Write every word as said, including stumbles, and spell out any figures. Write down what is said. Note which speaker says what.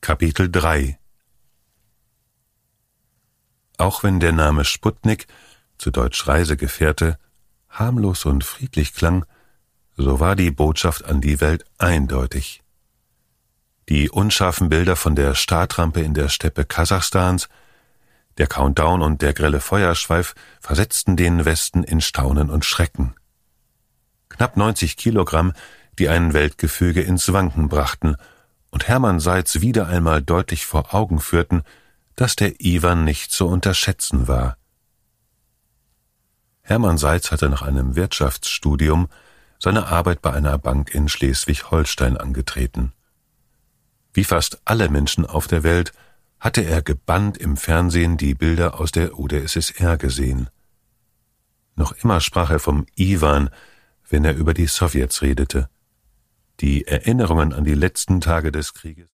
Speaker 1: Kapitel drei. Auch wenn der Name Sputnik, zu Deutsch Reisegefährte, harmlos und friedlich klang, so war die Botschaft an die Welt eindeutig. Die unscharfen Bilder von der Startrampe in der Steppe Kasachstans, der Countdown und der grelle Feuerschweif versetzten den Westen in Staunen und Schrecken. Knapp neunzig Kilogramm, die ein Weltgefüge ins Wanken brachten und Hermann Seitz wieder einmal deutlich vor Augen führten, dass der Iwan nicht zu unterschätzen war. Hermann Seitz hatte nach einem Wirtschaftsstudium seine Arbeit bei einer Bank in Schleswig-Holstein angetreten. Wie fast alle Menschen auf der Welt hatte er gebannt im Fernsehen die Bilder aus der U d S S R gesehen. Noch immer sprach er vom Iwan, wenn er über die Sowjets redete. Die Erinnerungen an die letzten Tage des Krieges